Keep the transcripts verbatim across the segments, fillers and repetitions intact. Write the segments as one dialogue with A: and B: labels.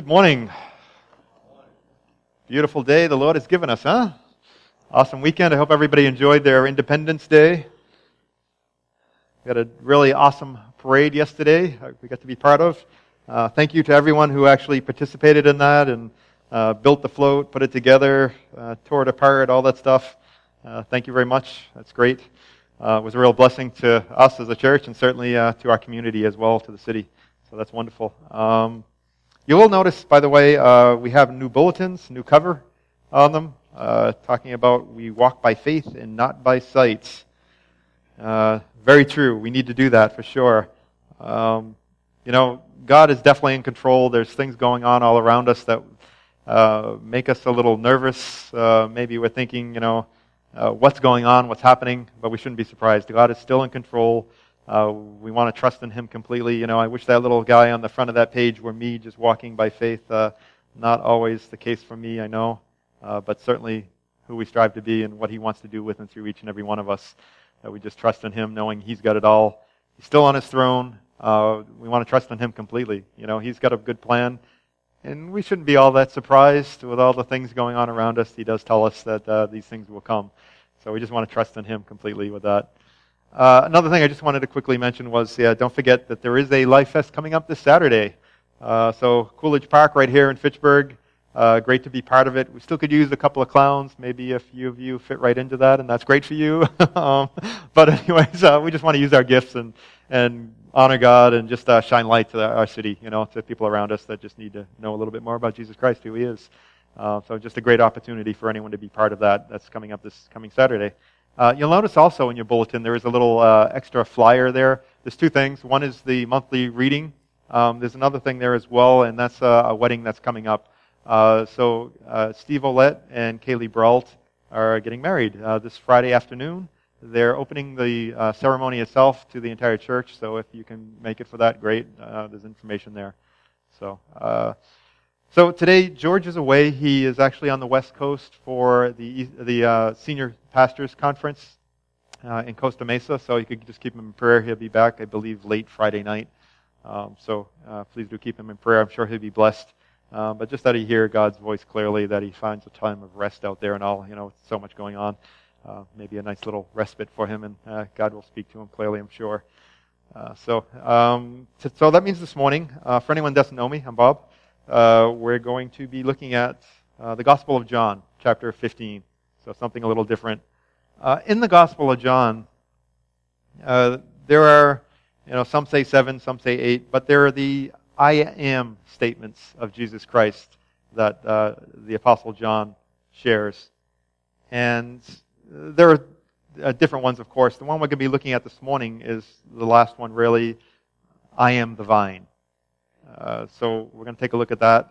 A: Good morning. Beautiful day the Lord has given us, huh? Awesome weekend. I hope everybody enjoyed their Independence Day. We had a really awesome parade yesterday we got to be part of. Uh, thank you to everyone who actually participated in that and uh, built the float, put it together, uh, tore it apart, all that stuff. Uh, thank you very much. That's great. Uh, it was a real blessing to us as a church and certainly uh, to our community as well, to the city. So that's wonderful. Um, You will notice, by the way, uh, we have new bulletins, new cover on them, uh, talking about we walk by faith and not by sight. Uh, very true. We need to do that for sure. Um, you know, God is definitely in control. There's things going on all around us that uh, make us a little nervous. Uh, maybe we're thinking, you know, uh, what's going on, what's happening, but we shouldn't be surprised. God is still in control. Uh, we want to trust in Him completely. You know, I wish that little guy on the front of that page were me, just walking by faith. Uh, not always the case for me, I know, uh, but certainly who we strive to be and what He wants to do with and through each and every one of us. That we just trust in Him, knowing He's got it all. He's still on His throne. Uh, we want to trust in Him completely. You know, He's got a good plan, and we shouldn't be all that surprised with all the things going on around us. He does tell us that uh, these things will come, so we just want to trust in Him completely with that. Uh, another thing I just wanted to quickly mention was, yeah, don't forget that there is a Life Fest coming up this Saturday. Uh, so Coolidge Park right here in Fitchburg. Uh, great to be part of it. We still could use a couple of clowns. Maybe a few of you fit right into that, and that's great for you. um, but anyways, uh, we just want to use our gifts and, and honor God and just uh, shine light to the, our city, you know, to people around us that just need to know a little bit more about Jesus Christ, who He is. Uh, so just a great opportunity for anyone to be part of that. That's coming up this coming Saturday. Uh, you'll notice also in your bulletin there is a little uh, extra flyer there. There's two things. One is the monthly reading. Um, there's another thing there as well, and that's uh, a wedding that's coming up. Uh, so uh, Steve Olette and Kaylee Brault are getting married uh, this Friday afternoon. They're opening the uh, ceremony itself to the entire church, so if you can make it for that, great. Uh, there's information there. So... Uh, So today, George is away. He is actually on the West Coast for the the uh, Senior Pastors Conference uh, in Costa Mesa, so you could just keep him in prayer. He'll be back, I believe, late Friday night. Um, so uh, please do keep him in prayer. I'm sure he'll be blessed. Um, but just that he hear God's voice clearly, that he finds a time of rest out there and all, you know, so much going on. Uh, maybe a nice little respite for him, and uh, God will speak to him clearly, I'm sure. Uh, so, um, so, so that means this morning, uh, for anyone that doesn't know me, I'm Bob. Uh, we're going to be looking at uh, the Gospel of John, chapter fifteen. So something a little different. Uh, in the Gospel of John, uh, there are, you know, some say seven, some say eight, but there are the I am statements of Jesus Christ that uh, the Apostle John shares. And there are uh, different ones, of course. The one we're going to be looking at this morning is the last one, really, I am the vine. Uh, so we're going to take a look at that.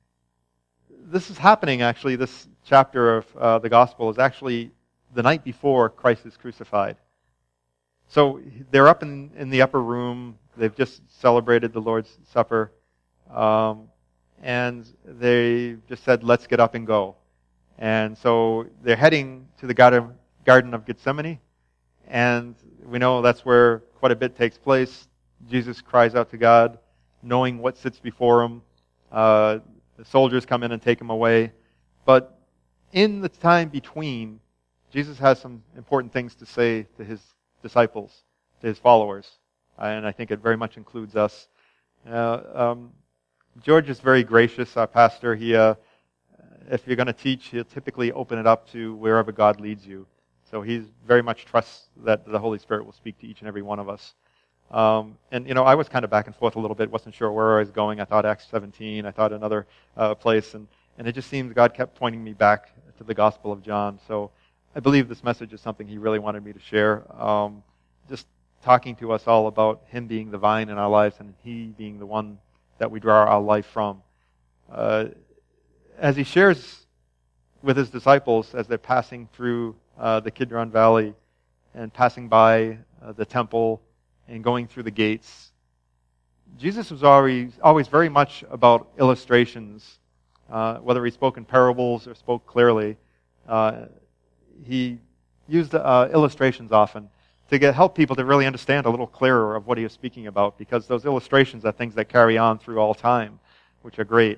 A: This is happening, actually, this chapter of uh, the Gospel is actually the night before Christ is crucified. So they're up in, in the upper room. They've just celebrated the Lord's Supper. Um, and they just said, let's get up and go. And so they're heading to the Garden, Garden of Gethsemane. And we know that's where quite a bit takes place. Jesus cries out to God, knowing what sits before him. Uh, the soldiers come in and take him away. But in the time between, Jesus has some important things to say to his disciples, to his followers. And I think it very much includes us. Uh, um, George is very gracious, our pastor. He, uh, if you're going to teach, he'll typically open it up to wherever God leads you. So he very much trusts that the Holy Spirit will speak to each and every one of us. Um, and, you know, I was kind of back and forth a little bit, wasn't sure where I was going. I thought Acts seventeen, I thought another uh, place, and, and it just seemed God kept pointing me back to the Gospel of John. So I believe this message is something He really wanted me to share, um, just talking to us all about Him being the vine in our lives and He being the one that we draw our life from. Uh, as He shares with His disciples as they're passing through uh, the Kidron Valley and passing by uh, the temple, and going through the gates, Jesus was always, always very much about illustrations. Uh, whether He spoke in parables or spoke clearly, uh, He used uh, illustrations often to get, help people to really understand a little clearer of what He was speaking about, because those illustrations are things that carry on through all time, which are great.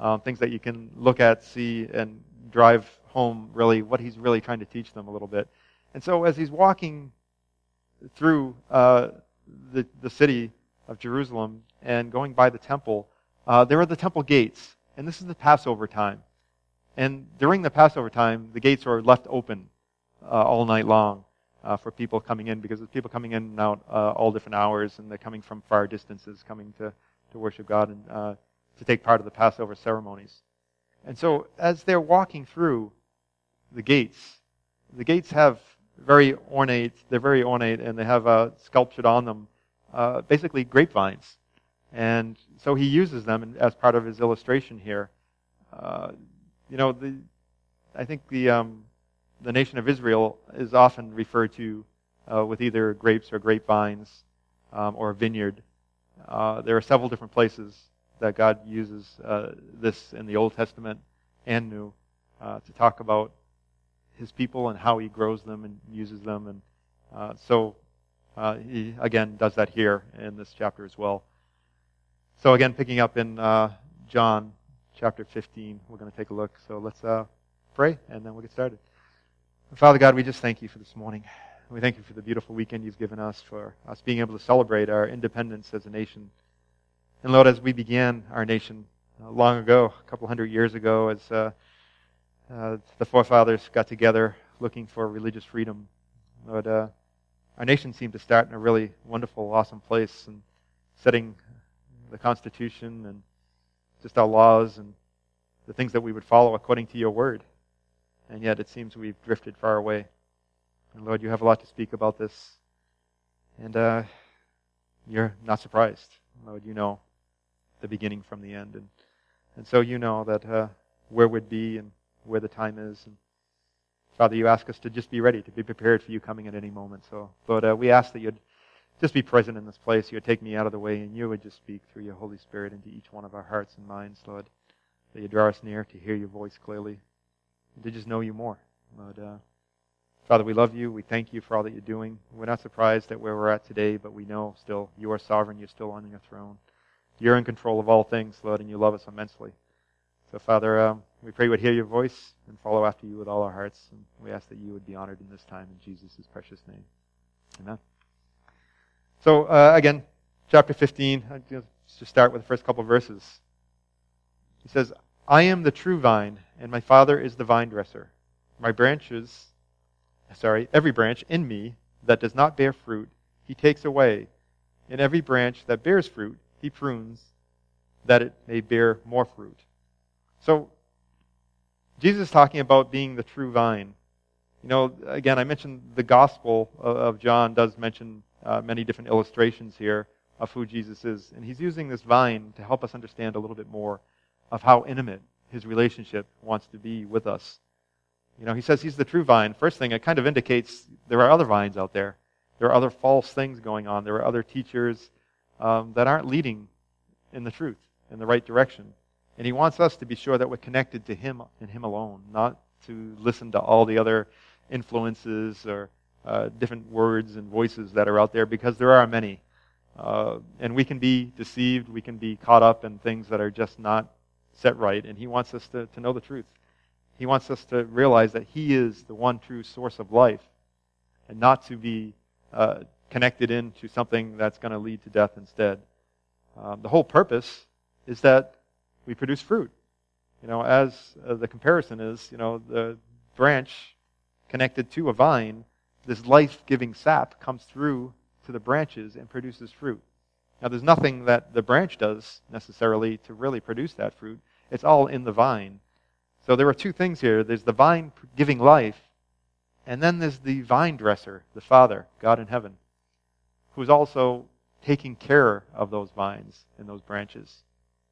A: um, things that you can look at, see, and drive home really what he's really trying to teach them a little bit. And so as he's walking through uh, the, the city of Jerusalem and going by the temple, uh, there are the temple gates. And this is the Passover time. And during the Passover time, the gates are left open uh, all night long uh, for people coming in, because there's people coming in and out uh, all different hours, and they're coming from far distances, coming to, to worship God and uh, to take part of the Passover ceremonies. And so as they're walking through the gates, the gates have very ornate, they're very ornate, and they have uh, sculptured on them uh, basically grapevines. And so he uses them as part of his illustration here. Uh, you know, the, I think the um, the nation of Israel is often referred to uh, with either grapes or grapevines um, or a vineyard. Uh, there are several different places that God uses uh, this in the Old Testament and New uh, to talk about his people and how he grows them and uses them. And uh, so uh, he, again, does that here in this chapter as well. So again, picking up in uh, John chapter fifteen, we're going to take a look. So let's uh, pray, and then we'll get started. Father God, we just thank you for this morning. We thank you for the beautiful weekend you've given us, for us being able to celebrate our independence as a nation. And Lord, as we began our nation uh, long ago, a couple hundred years ago, as uh, uh, the forefathers got together looking for religious freedom, Lord, uh, our nation seemed to start in a really wonderful, awesome place, and setting the Constitution and just our laws and the things that we would follow according to your word. And yet it seems we've drifted far away. And Lord, you have a lot to speak about this. And uh, you're not surprised. Lord, you know the beginning from the end. And, and so you know that uh, where we'd be and where the time is. And Father, you ask us to just be ready, to be prepared for you coming at any moment. So, Lord, uh, we ask that you'd just be present in this place. You would take me out of the way, and you would just speak through your Holy Spirit into each one of our hearts and minds, Lord. That you draw us near to hear your voice clearly, and to just know you more. Lord, uh, Father, we love you. We thank you for all that you're doing. We're not surprised at where we're at today, but we know still you are sovereign. You're still on your throne. You're in control of all things, Lord, and you love us immensely. So, Father, um, we pray you would hear your voice and follow after you with all our hearts. And we ask that you would be honored in this time in Jesus' precious name. Amen. So, uh, again, chapter fifteen, I'll just start with the first couple of verses. He says, I am the true vine, and my Father is the vine dresser. My branches, sorry, every branch in me that does not bear fruit, he takes away. And every branch that bears fruit, he prunes, that it may bear more fruit. So, Jesus is talking about being the true vine. You know, again, I mentioned the Gospel of John does mention uh, many different illustrations here of who Jesus is. And he's using this vine to help us understand a little bit more of how intimate his relationship wants to be with us. You know, he says he's the true vine. First thing, it kind of indicates there are other vines out there. There are other false things going on. There are other teachers um, that aren't leading in the truth, in the right direction. And he wants us to be sure that we're connected to him and him alone, not to listen to all the other influences or uh, different words and voices that are out there, because there are many. Uh, and we can be deceived. We can be caught up in things that are just not set right. And he wants us to, to know the truth. He wants us to realize that he is the one true source of life, and not to be uh, connected into something that's going to lead to death instead. Um, the whole purpose is that we produce fruit. You know, as uh, the comparison is, you know, the branch connected to a vine, this life-giving sap comes through to the branches and produces fruit. Now, there's nothing that the branch does necessarily to really produce that fruit. It's all in the vine. So there are two things here. There's the vine giving life, and then there's the vine dresser, the Father, God in heaven, who's also taking care of those vines and those branches.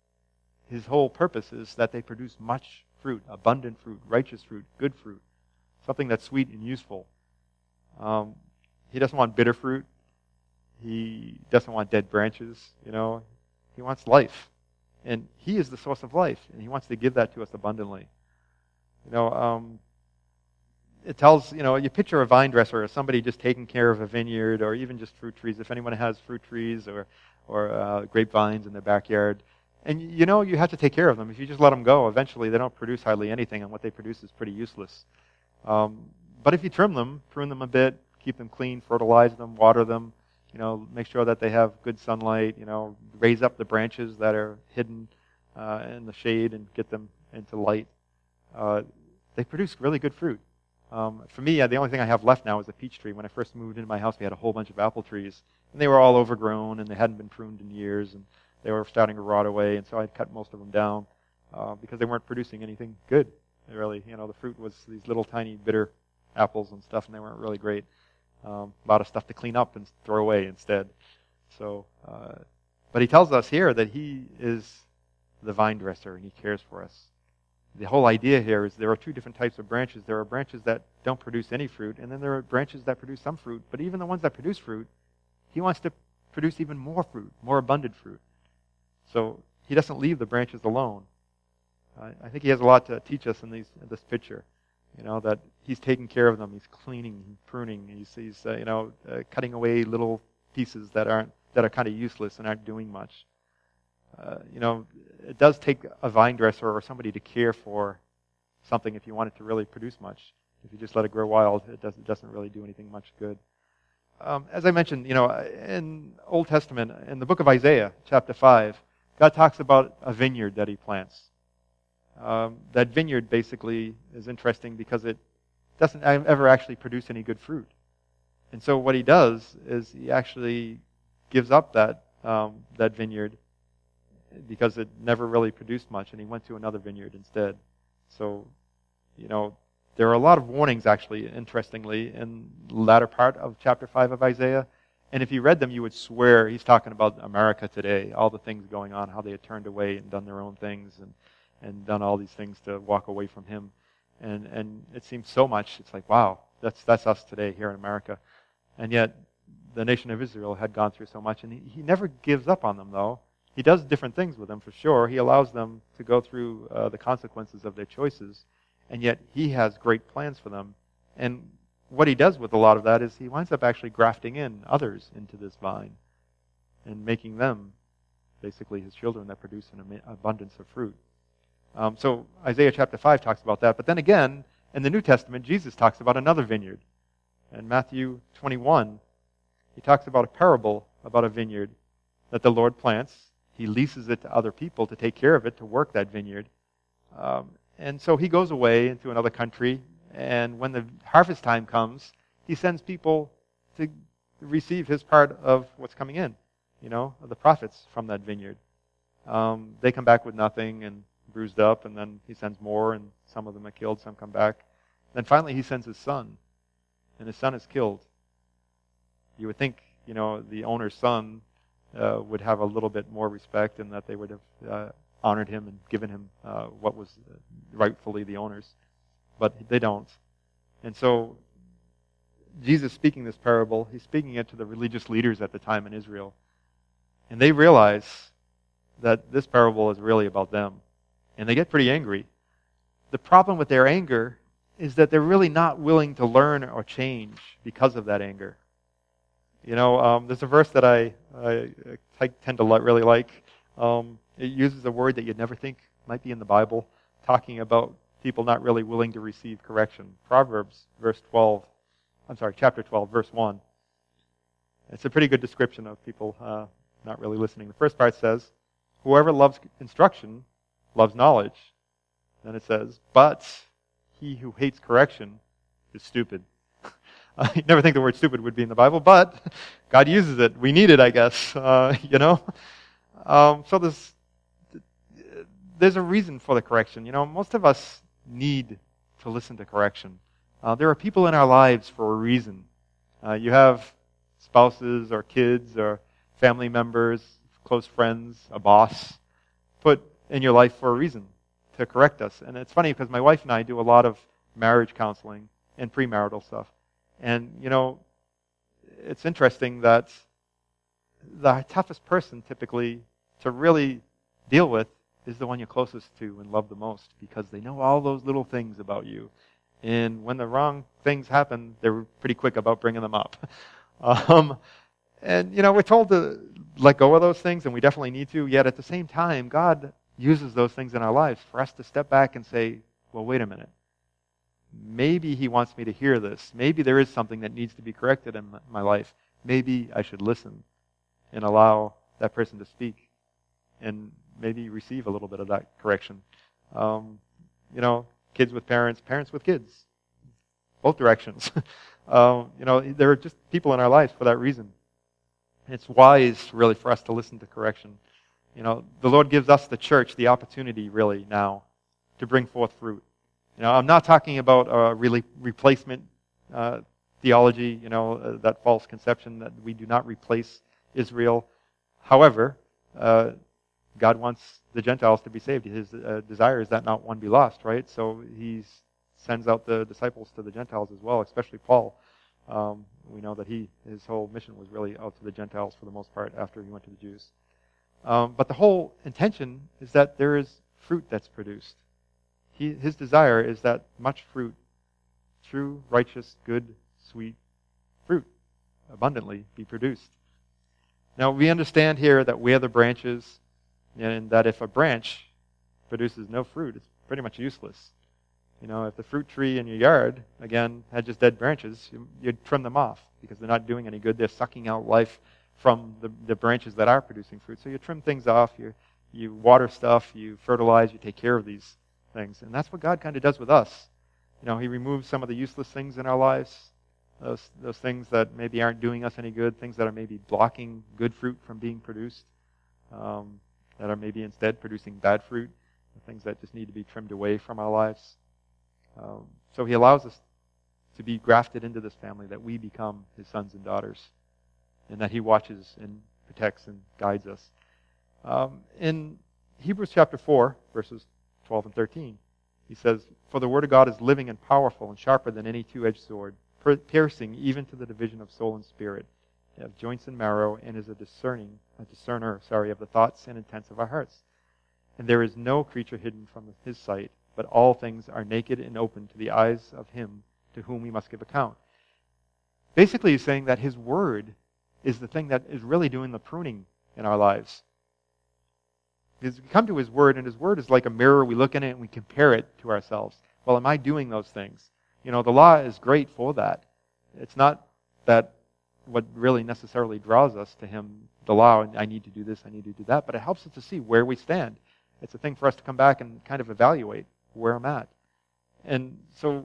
A: His whole purpose is that they produce much fruit, abundant fruit, righteous fruit, good fruit, something that's sweet and useful. Um, he doesn't want bitter fruit. He doesn't want dead branches, you know. He wants life. And he is the source of life, and he wants to give that to us abundantly. You know, um, it tells, you know, you picture a vine dresser as somebody just taking care of a vineyard, or even just fruit trees. If anyone has fruit trees or, or uh, grapevines in their backyard, And you know you have to take care of them. If you just let them go, eventually they don't produce hardly anything, and what they produce is pretty useless. Um, but if you trim them, prune them a bit, keep them clean, fertilize them, water them, you know, make sure that they have good sunlight, you know, raise up the branches that are hidden uh, in the shade and get them into light, uh, they produce really good fruit. Um, for me, uh, the only thing I have left now is a peach tree. When I first moved into my house, we had a whole bunch of apple trees, and they were all overgrown, and they hadn't been pruned in years, and they were starting to rot away, and so I cut most of them down uh, because they weren't producing anything good, really. You know, the fruit was these little tiny bitter apples and stuff, and they weren't really great. Um, a lot of stuff to clean up and throw away instead. So, uh, but he tells us here that he is the vine dresser, and he cares for us. The whole idea here is there are two different types of branches. There are branches that don't produce any fruit, and then there are branches that produce some fruit. But even the ones that produce fruit, he wants to produce even more fruit, more abundant fruit. So he doesn't leave the branches alone. Uh, I think he has a lot to teach us in these in this picture. You know, that he's taking care of them. He's cleaning, he's pruning. He's, he's uh, you know, uh, cutting away little pieces that aren't that are kind of useless and aren't doing much. Uh, you know, it does take a vine dresser or somebody to care for something if you want it to really produce much. If you just let it grow wild, it doesn't, it doesn't really do anything much good. Um, as I mentioned, you know, in Old Testament, in the book of Isaiah, chapter five, God talks about a vineyard that he plants. Um, that vineyard basically is interesting because it doesn't ever actually produce any good fruit. And so what he does is he actually gives up that um, that vineyard because it never really produced much, and he went to another vineyard instead. So, you know, there are a lot of warnings, actually, interestingly, in the latter part of chapter five of Isaiah. And if you read them, you would swear he's talking about America today, all the things going on, how they had turned away and done their own things and, and done all these things to walk away from him. And and it seems so much, it's like, wow, that's that's us today here in America. And yet, the nation of Israel had gone through so much, and he, he never gives up on them, though. He does different things with them, for sure. He allows them to go through uh, the consequences of their choices, and yet he has great plans for them. And what he does with a lot of that is he winds up actually grafting in others into this vine and making them basically his children that produce an abundance of fruit. Um, so Isaiah chapter five talks about that. But then again, in the New Testament, Jesus talks about another vineyard. In Matthew twenty-one, he talks about a parable about a vineyard that the Lord plants. He leases it to other people to take care of it, to work that vineyard. Um, and so he goes away into another country, and when the harvest time comes, he sends people to receive his part of what's coming in, you know, the profits from that vineyard. Um, they come back with nothing and bruised up, and then he sends more, and some of them are killed, some come back. Then finally he sends his son, and his son is killed. You would think, you know, the owner's son uh, would have a little bit more respect, and that they would have uh, honored him and given him uh, what was rightfully the owner's. But they don't. And so Jesus speaking this parable, he's speaking it to the religious leaders at the time in Israel. And they realize that this parable is really about them. And they get pretty angry. The problem with their anger is that they're really not willing to learn or change because of that anger. You know, um, there's a verse that I, I, I tend to li- really like. Um, it uses a word that you'd never think might be in the Bible, talking about people not really willing to receive correction. Proverbs, verse twelve. I'm sorry, chapter twelve, verse one. It's a pretty good description of people uh, not really listening. The first part says, "Whoever loves instruction loves knowledge." Then it says, "But he who hates correction is stupid." I never think the word stupid would be in the Bible, but God uses it. We need it, I guess. Uh, you know. Um, so there's there's a reason for the correction. You know, most of us need to listen to correction. Uh, there are people in our lives for a reason. Uh, you have spouses or kids or family members, close friends, a boss, put in your life for a reason, to correct us. And it's funny because my wife and I do a lot of marriage counseling and premarital stuff. And, you know, it's interesting that the toughest person typically to really deal with is the one you're closest to and love the most, because they know all those little things about you. And when the wrong things happen, they're pretty quick about bringing them up. Um, and, you know, we're told to let go of those things, and we definitely need to, yet at the same time, God uses those things in our lives for us to step back and say, well, wait a minute. Maybe he wants me to hear this. Maybe there is something that needs to be corrected in my life. Maybe I should listen and allow that person to speak and maybe receive a little bit of that correction. Um, you know, kids with parents, parents with kids. Both directions. um, you know, there are just people in our lives for that reason. It's wise, really, for us to listen to correction. You know, the Lord gives us, the church, the opportunity, really, now to bring forth fruit. You know, I'm not talking about a really replacement uh, theology, you know, uh, that false conception that we do not replace Israel. However, uh, God wants the Gentiles to be saved. His uh, desire is that not one be lost, right? So he sends out the disciples to the Gentiles as well, especially Paul. Um, we know that he his whole mission was really out to the Gentiles for the most part after he went to the Jews. Um, but the whole intention is that there is fruit that's produced. He, his desire is that much fruit, true, righteous, good, sweet fruit, abundantly be produced. Now, we understand here that we are the branches, and that if a branch produces no fruit, it's pretty much useless. You know, if the fruit tree in your yard, again, had just dead branches, you, you'd trim them off because they're not doing any good. They're sucking out life from the, the branches that are producing fruit. So you trim things off, you, you water stuff, you fertilize, you take care of these things. And that's what God kind of does with us. You know, he removes some of the useless things in our lives, those, those things that maybe aren't doing us any good, things that are maybe blocking good fruit from being produced, um, that are maybe instead producing bad fruit, things that just need to be trimmed away from our lives. Um, so he allows us to be grafted into this family, that we become his sons and daughters, and that he watches and protects and guides us. Um, in Hebrews chapter four, verses twelve and thirteen, he says, "For the word of God is living and powerful and sharper than any two-edged sword, piercing even to the division of soul and spirit, of joints and marrow, and is a discerning, a discerner, sorry, of the thoughts and intents of our hearts. And there is no creature hidden from his sight, but all things are naked and open to the eyes of him to whom we must give account." Basically, he's saying that his word is the thing that is really doing the pruning in our lives. Because we come to his word, and his word is like a mirror. We look in it and we compare it to ourselves. Well, am I doing those things? You know, the law is great for that. It's not that what really necessarily draws us to him, the law, and I need to do this, I need to do that, but it helps us to see where we stand. It's a thing for us to come back and kind of evaluate where I'm at. And so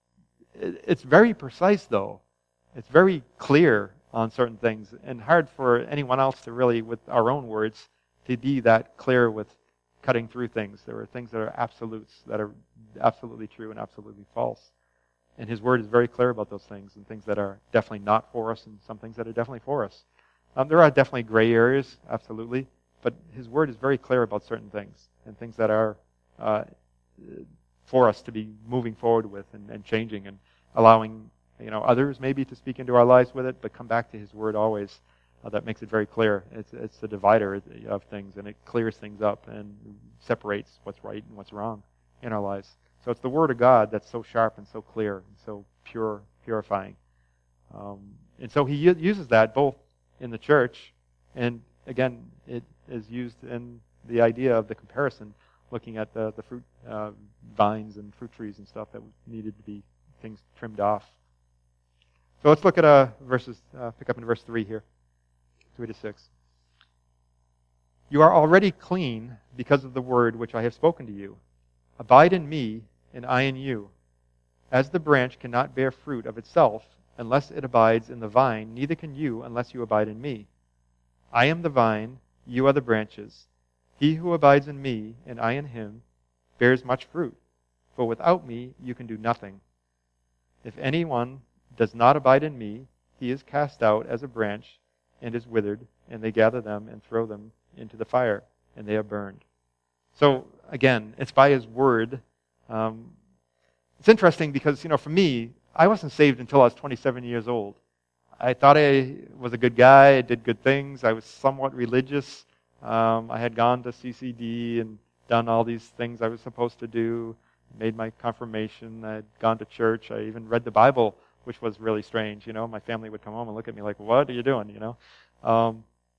A: it's very precise, though. It's very clear on certain things, and hard for anyone else to really, with our own words, to be that clear with cutting through things. There are things that are absolutes, that are absolutely true and absolutely false. And his word is very clear about those things, and things that are definitely not for us, and some things that are definitely for us. Um, there are definitely gray areas, absolutely, but his word is very clear about certain things, and things that are uh, for us to be moving forward with and, and changing and allowing, you know, others maybe to speak into our lives with it, but come back to his word always. Uh, that makes it very clear. It's it's the divider of things, and it clears things up and separates what's right and what's wrong in our lives. So it's the word of God that's so sharp and so clear and so pure, purifying. Um, and so he u- uses that both in the church, and again, it is used in the idea of the comparison, looking at the, the fruit uh, vines and fruit trees and stuff that needed to be things trimmed off. So let's look at uh, verses, uh, pick up in verse three here, three to six. "You are already clean because of the word which I have spoken to you. Abide in me, and I in you. As the branch cannot bear fruit of itself unless it abides in the vine, neither can you unless you abide in me. I am the vine, you are the branches. He who abides in me, and I in him, bears much fruit, for without me you can do nothing. If anyone does not abide in me, he is cast out as a branch and is withered, and they gather them and throw them into the fire, and they are burned." So, again, it's by his word. Um, it's interesting because, you know, for me, I wasn't saved until I was twenty-seven years old. I thought I was a good guy, I did good things, I was somewhat religious. Um, I had gone to C C D and done all these things I was supposed to do, made my confirmation, I had gone to church, I even read the Bible, which was really strange. You know, my family would come home and look at me like, "What are you doing?" You know. Um,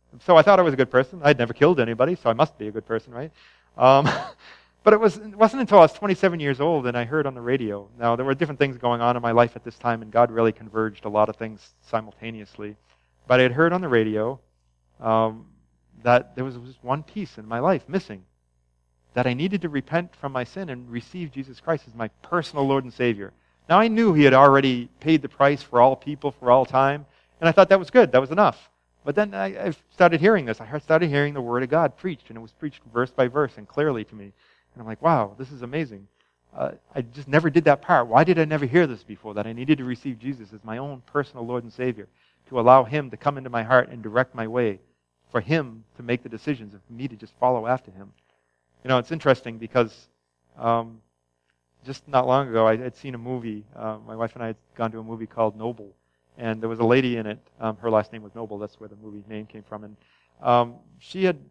A: So I thought I was a good person. I'd never killed anybody, so I must be a good person, right? Um, but it, was, it wasn't until I was twenty-seven years old and I heard on the radio. Now, there were different things going on in my life at this time, and God really converged a lot of things simultaneously. But I had heard on the radio um, that there was, was one piece in my life missing, that I needed to repent from my sin and receive Jesus Christ as my personal Lord and Savior. Now, I knew He had already paid the price for all people for all time, and I thought that was good, that was enough. But then I, I started hearing this. I started hearing the Word of God preached, and it was preached verse by verse and clearly to me. And I'm like, wow, this is amazing. Uh, I just never did that part. Why did I never hear this before, that I needed to receive Jesus as my own personal Lord and Savior, to allow Him to come into my heart and direct my way, for Him to make the decisions, and for me to just follow after Him. You know, it's interesting because um, just not long ago, I had seen a movie. Uh, my wife and I had gone to a movie called Noble. And there was a lady in it. Um, her last name was Noble. That's where the movie name came from. And um, she had,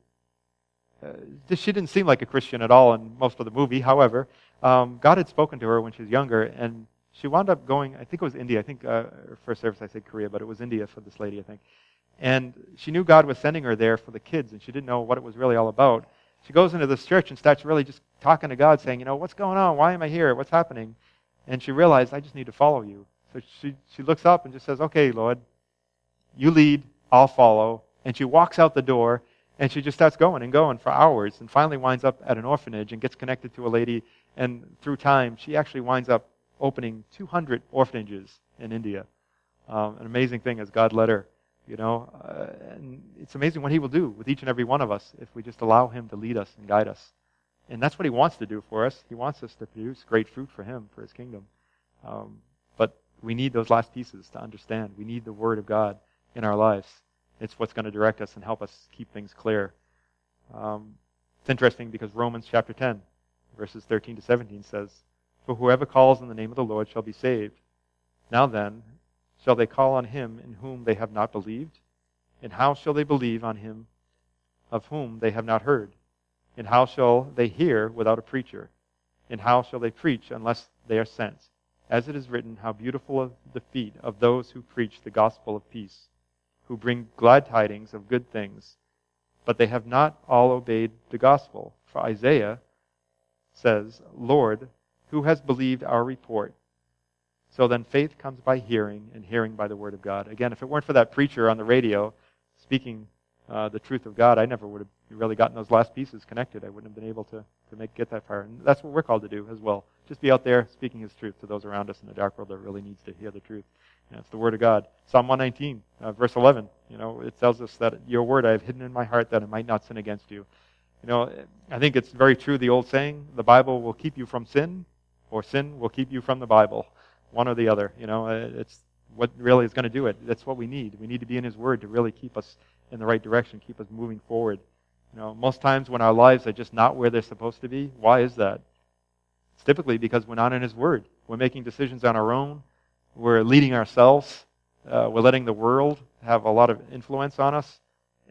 A: uh, she didn't seem like a Christian at all in most of the movie. However, um, God had spoken to her when she was younger, and she wound up going. I think it was India. I think uh, her first service I said Korea, but it was India for this lady, I think. And she knew God was sending her there for the kids, and she didn't know what it was really all about. She goes into this church and starts really just talking to God, saying, you know, what's going on? Why am I here? What's happening? And she realized, I just need to follow you. So she, she looks up and just says, okay, Lord, you lead, I'll follow. And she walks out the door, and she just starts going and going for hours, and finally winds up at an orphanage and gets connected to a lady. And through time, she actually winds up opening two hundred orphanages in India. Um, an amazing thing as God led her, you know. Uh, and it's amazing what He will do with each and every one of us if we just allow Him to lead us and guide us. And that's what He wants to do for us. He wants us to produce great fruit for Him, for His kingdom. Um, but we need those last pieces to understand. We need the Word of God in our lives. It's what's going to direct us and help us keep things clear. Um, it's interesting because Romans chapter ten, verses thirteen to seventeen says, for whoever calls on the name of the Lord shall be saved. Now then, shall they call on Him in whom they have not believed? And how shall they believe on Him of whom they have not heard? And how shall they hear without a preacher? And how shall they preach unless they are sent? As it is written, how beautiful are the feet of those who preach the gospel of peace, who bring glad tidings of good things. But they have not all obeyed the gospel. For Isaiah says, Lord, who has believed our report? So then faith comes by hearing, and hearing by the word of God. Again, if it weren't for that preacher on the radio speaking uh, the truth of God, I never would have really gotten those last pieces connected. I wouldn't have been able to, to make get that far. And that's what we're called to do as well. Just be out there speaking His truth to those around us in the dark world that really needs to hear the truth. And it's the Word of God. Psalm one nineteen, uh, verse eleven, you know, it tells us that your word I have hidden in my heart that I might not sin against you. You know, I think it's very true, the old saying, the Bible will keep you from sin, or sin will keep you from the Bible. One or the other. You know, it's what really is going to do it. That's what we need. We need to be in His Word to really keep us in the right direction, keep us moving forward. You know, most times when our lives are just not where they're supposed to be, why is that? It's typically because we're not in His Word. We're making decisions on our own. We're leading ourselves. Uh, we're letting the world have a lot of influence on us.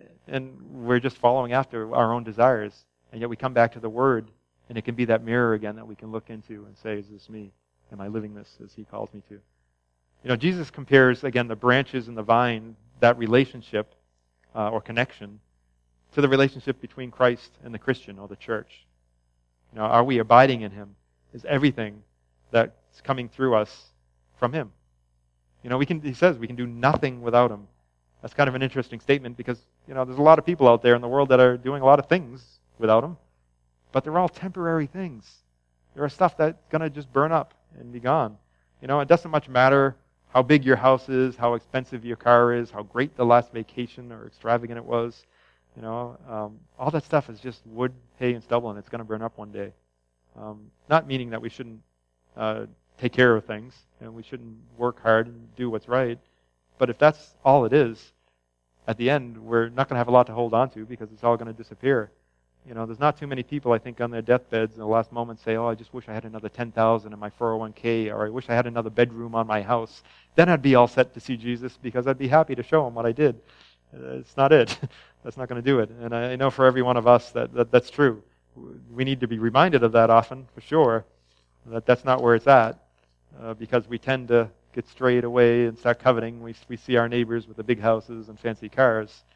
A: And we're just following after our own desires. And yet we come back to the Word, and it can be that mirror again that we can look into and say, is this me? Am I living this as He calls me to? You know, Jesus compares, again, the branches and the vine, that relationship uh, or connection, to the relationship between Christ and the Christian or the church. You know, are we abiding in Him? Is everything that's coming through us from Him? You know, we can. He says we can do nothing without Him. That's kind of an interesting statement because, you know, there's a lot of people out there in the world that are doing a lot of things without Him, but they're all temporary things. There are stuff that's going to just burn up and be gone. You know, it doesn't much matter how big your house is, how expensive your car is, how great the last vacation or extravagant it was. You know, um, all that stuff is just wood, hay, and stubble, and it's going to burn up one day. Um, not meaning that we shouldn't uh, take care of things, and we shouldn't work hard and do what's right. But if that's all it is, at the end, we're not going to have a lot to hold on to because it's all going to disappear. You know, there's not too many people, I think, on their deathbeds in the last moment say, oh, I just wish I had another ten thousand in my four oh one k, or I wish I had another bedroom on my house. Then I'd be all set to see Jesus because I'd be happy to show Him what I did. It's not it. That's not going to do it. And I know for every one of us that, that that's true. We need to be reminded of that often, for sure, that that's not where it's at, uh, because we tend to get strayed away and start coveting. We, we see our neighbors with the big houses and fancy cars.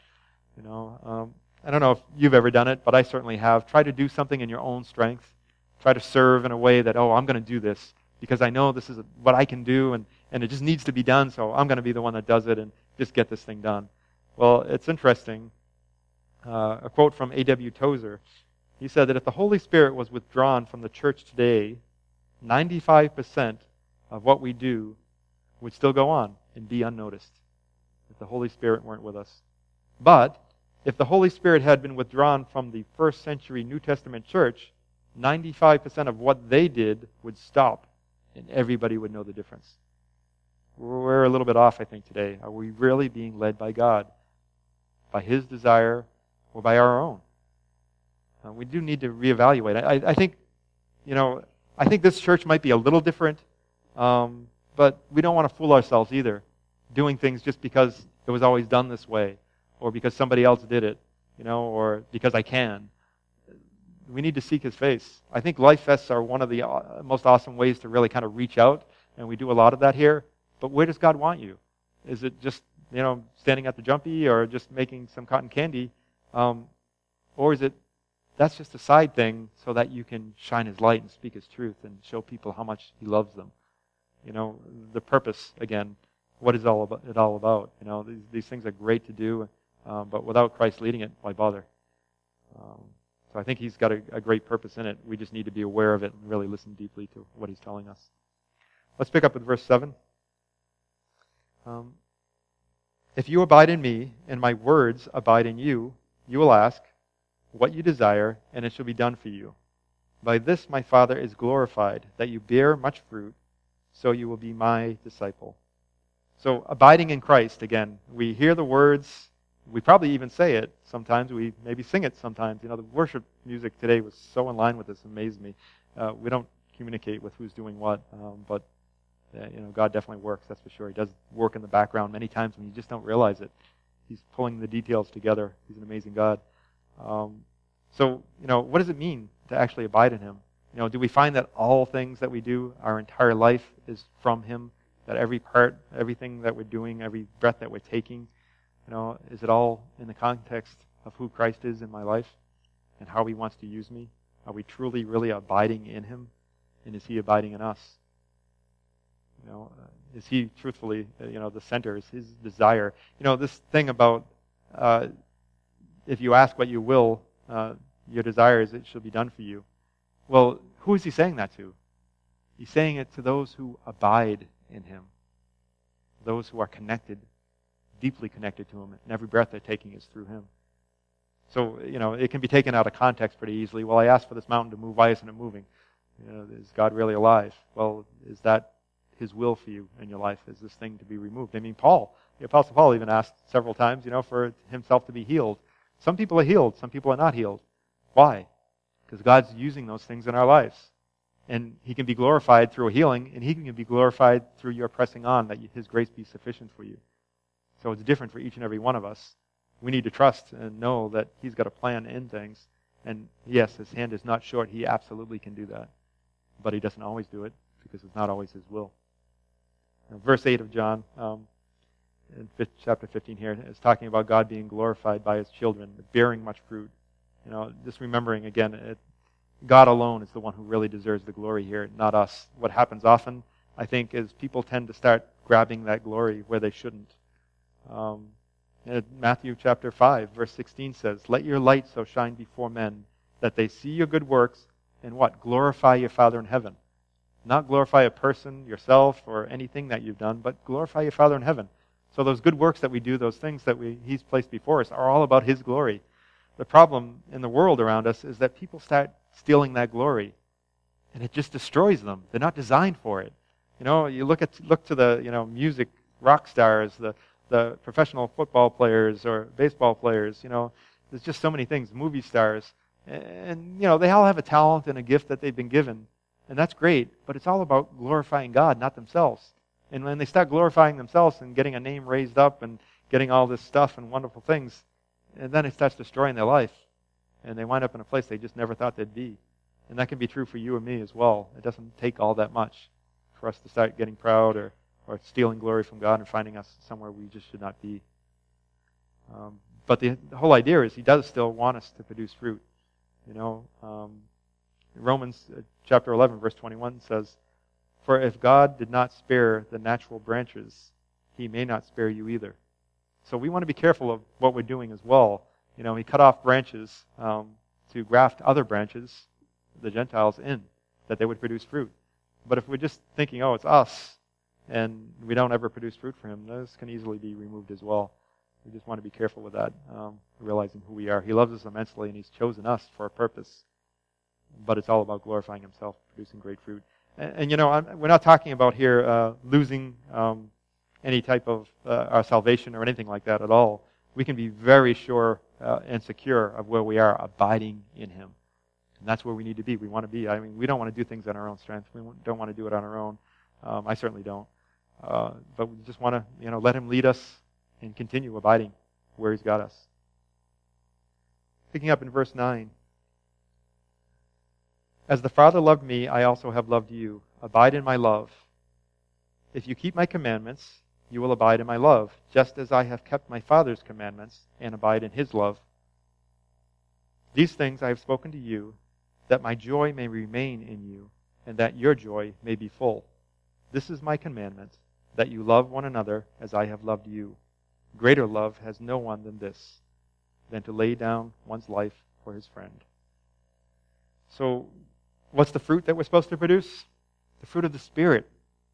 A: You know, um, I don't know if you've ever done it, but I certainly have. Try to do something in your own strength. Try to serve in a way that, oh, I'm going to do this because I know this is what I can do, and, and it just needs to be done, so I'm going to be the one that does it and just get this thing done. Well, it's interesting. Uh, a quote from A W Tozer. He said that if the Holy Spirit was withdrawn from the church today, ninety-five percent of what we do would still go on and be unnoticed if the Holy Spirit weren't with us. But if the Holy Spirit had been withdrawn from the first century New Testament church, ninety-five percent of what they did would stop, and everybody would know the difference. We're a little bit off, I think, today. Are we really being led by God? By His desire or by our own? Uh, we do need to reevaluate. I, I think, you know, I think this church might be a little different, um, but we don't want to fool ourselves either, doing things just because it was always done this way, or because somebody else did it, you know, or because I can. We need to seek His face. I think Life Fests are one of the most awesome ways to really kind of reach out, and we do a lot of that here. But where does God want you? Is it just, you know, standing at the jumpy or just making some cotton candy? Um, or is it, that's just a side thing so that you can shine His light and speak His truth and show people how much He loves them? You know, the purpose, again, what is all about, it all about? You know, these, these things are great to do, um, but without Christ leading it, why bother? Um, so I think He's got a, a great purpose in it. We just need to be aware of it and really listen deeply to what He's telling us. Let's pick up with verse seven. Um, if you abide in me, and my words abide in you, you will ask what you desire, and it shall be done for you. By this my Father is glorified, that you bear much fruit, so you will be my disciple. So abiding in Christ, again, we hear the words, we probably even say it sometimes, we maybe sing it sometimes. You know, the worship music today was so in line with this, amazed me. Uh, we don't communicate with who's doing what, um, but Uh, you know, God definitely works, that's for sure. He does work in the background many times when you just don't realize it. He's pulling the details together. He's an amazing God. Um, so, you know, what does it mean to actually abide in Him? You know, do we find that all things that we do, our entire life is from Him? That every part, everything that we're doing, every breath that we're taking, you know, is it all in the context of who Christ is in my life and how He wants to use me? Are we truly, really abiding in Him? And is He abiding in us? You know, uh, is He truthfully, uh, you know, the center? Is His desire? You know, this thing about uh, if you ask what you will, uh, your desire is it shall be done for you. Well, who is He saying that to? He's saying it to those who abide in Him, those who are connected, deeply connected to Him, and every breath they're taking is through Him. So, you know, it can be taken out of context pretty easily. Well, I asked for this mountain to move. Why isn't it moving? You know, is God really alive? Well, is that His will for you in your life? Is this thing to be removed? I mean, Paul, the Apostle Paul even asked several times, you know, for himself to be healed. Some people are healed, some people are not healed. Why? Because God's using those things in our lives. And He can be glorified through a healing, and He can be glorified through your pressing on, that His grace be sufficient for you. So it's different for each and every one of us. We need to trust and know that He's got a plan in things. And yes, His hand is not short. He absolutely can do that. But He doesn't always do it, because it's not always His will. Verse eight of John, um, in fifth, chapter fifteen here, is talking about God being glorified by His children, bearing much fruit. You know, just remembering again, it, God alone is the one who really deserves the glory here, not us. What happens often, I think, is people tend to start grabbing that glory where they shouldn't. Um, Matthew chapter five, verse sixteen says, "Let your light so shine before men that they see your good works and what? Glorify your Father in heaven." Not glorify a person, yourself, or anything that you've done, but glorify your Father in heaven. So those good works that we do, those things that we He's placed before us, are all about His glory. The problem in the world around us is that people start stealing that glory, and it just destroys them. They're not designed for it. You know, you look at look to the you know music rock stars, the the professional football players or baseball players. You know, there's just so many things. Movie stars, and you know they all have a talent and a gift that they've been given. And that's great, but it's all about glorifying God, not themselves. And when they start glorifying themselves and getting a name raised up and getting all this stuff and wonderful things, and then it starts destroying their life. And they wind up in a place they just never thought they'd be. And that can be true for you and me as well. It doesn't take all that much for us to start getting proud or, or stealing glory from God and finding us somewhere we just should not be. Um, but the, the whole idea is he does still want us to produce fruit. You know, um, Romans uh, chapter eleven, verse twenty-one says, "For if God did not spare the natural branches, he may not spare you either." So we want to be careful of what we're doing as well. You know, he cut off branches um, to graft other branches, the Gentiles, in, that they would produce fruit. But if we're just thinking, oh, it's us, and we don't ever produce fruit for him, those can easily be removed as well. We just want to be careful with that, um, realizing who we are. He loves us immensely, and he's chosen us for a purpose. But it's all about glorifying himself, producing great fruit. And, and you know, I'm, we're not talking about here uh, losing um, any type of uh, our salvation or anything like that at all. We can be very sure uh, and secure of where we are, abiding in him. And that's where we need to be. We want to be. I mean, we don't want to do things on our own strength. We don't want to do it on our own. Um, I certainly don't. Uh, but we just want to, you know, let him lead us and continue abiding where he's got us. Picking up in verse nine. "As the Father loved me, I also have loved you. Abide in my love. If you keep my commandments, you will abide in my love, just as I have kept my Father's commandments and abide in his love. These things I have spoken to you, that my joy may remain in you, and that your joy may be full. This is my commandment, that you love one another as I have loved you. Greater love has no one than this, than to lay down one's life for his friend." So, what's the fruit that we're supposed to produce? The fruit of the Spirit.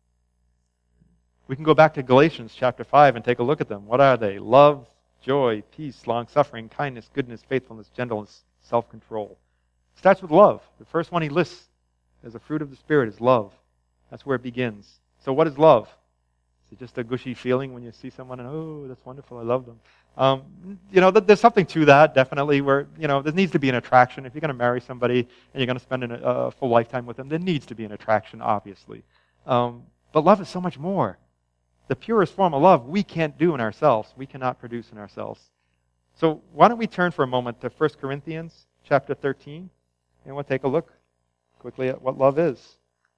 A: We can go back to Galatians chapter five and take a look at them. What are they? Love, joy, peace, long-suffering, kindness, goodness, faithfulness, gentleness, self-control. It starts with love. The first one he lists as a fruit of the Spirit is love. That's where it begins. So what is love? Is it just a gushy feeling when you see someone and, oh, that's wonderful, I love them? Um, you know, there's something to that, definitely, where, you know, there needs to be an attraction. If you're going to marry somebody and you're going to spend an, a full lifetime with them, there needs to be an attraction, obviously. Um, but love is so much more. The purest form of love we can't do in ourselves. We cannot produce in ourselves. So why don't we turn for a moment to First Corinthians chapter thirteen, and we'll take a look quickly at what love is.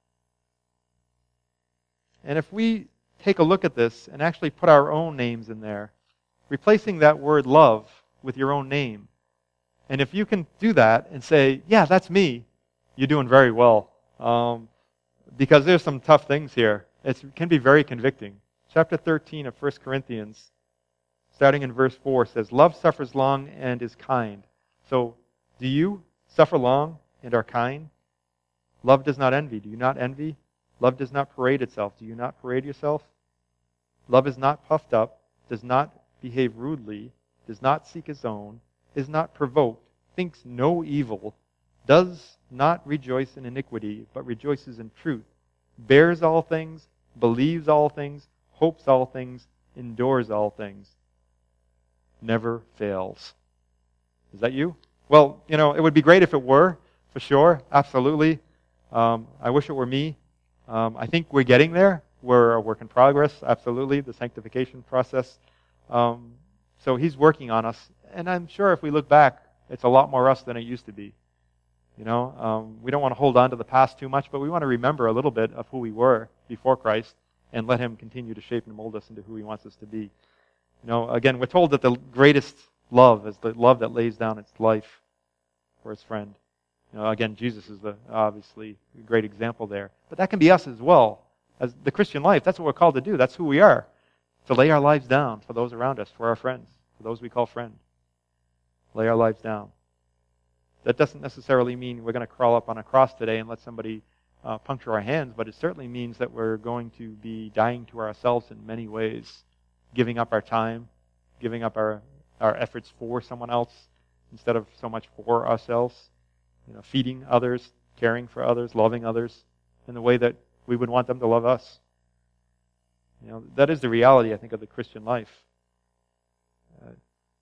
A: And if we take a look at this and actually put our own names in there, replacing that word love with your own name, and if you can do that and say, yeah, that's me, you're doing very well. Um, because there's some tough things here. It's, it can be very convicting. Chapter thirteen of First Corinthians, starting in verse four, says, "Love suffers long and is kind." So, do you suffer long and are kind? Love does not envy. Do you not envy? Love does not parade itself. Do you not parade yourself? Love is not puffed up, does not behave rudely, does not seek his own, is not provoked, thinks no evil, does not rejoice in iniquity, but rejoices in truth, bears all things, believes all things, hopes all things, endures all things, never fails. Is that you? Well, you know, it would be great if it were, for sure, absolutely. Um, I wish it were me. Um, I think we're getting there. We're a work in progress, absolutely, the sanctification process. Um, so he's working on us. And I'm sure if we look back, it's a lot more us than it used to be. You know, um, we don't want to hold on to the past too much, but we want to remember a little bit of who we were before Christ and let him continue to shape and mold us into who he wants us to be. You know, again, we're told that the greatest love is the love that lays down its life for its friend. You know, again, Jesus is the obviously a great example there. But that can be us as well. As the Christian life, that's what we're called to do. That's who we are. To lay our lives down for those around us, for our friends, for those we call friend. Lay our lives down. That doesn't necessarily mean we're going to crawl up on a cross today and let somebody uh, puncture our hands, but it certainly means that we're going to be dying to ourselves in many ways, giving up our time, giving up our, our efforts for someone else instead of so much for ourselves, you know, feeding others, caring for others, loving others in the way that we would want them to love us. You know, that is the reality, I think, of the Christian life. Uh,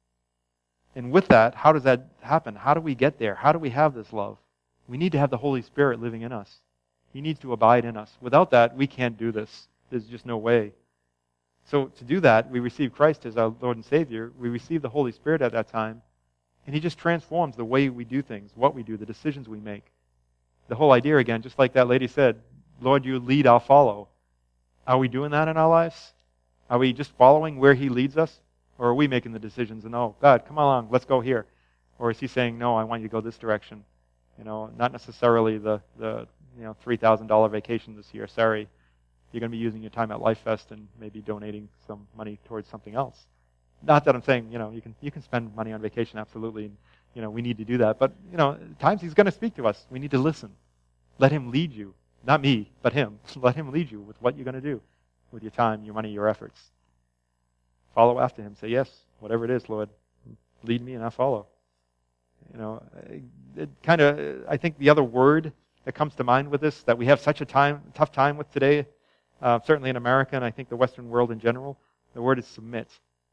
A: and with that, how does that happen? How do we get there? How do we have this love? We need to have the Holy Spirit living in us. He needs to abide in us. Without that, we can't do this. There's just no way. So to do that, we receive Christ as our Lord and Savior. We receive the Holy Spirit at that time. And He just transforms the way we do things, what we do, the decisions we make. The whole idea, again, just like that lady said, Lord, you lead, I'll follow. Are we doing that in our lives? Are we just following where He leads us? Or are we making the decisions and, oh, God, come along, let's go here? Or is he saying, no, I want you to go this direction? You know, not necessarily the, the you know, three thousand dollars vacation this year. Sorry. You're going to be using your time at Life Fest and maybe donating some money towards something else. Not that I'm saying, you know, you can you can spend money on vacation, absolutely. And, you know, we need to do that. But, you know, at times he's going to speak to us. We need to listen. Let him lead you. Not me, but him. Let him lead you with what you're going to do with your time, your money, your efforts. Follow after him. Say, yes, whatever it is, Lord, lead me and I'll follow. You know, it kind of, I think the other word that comes to mind with this, that we have such a time, tough time with today, uh, certainly in America and I think the Western world in general, the word is submit.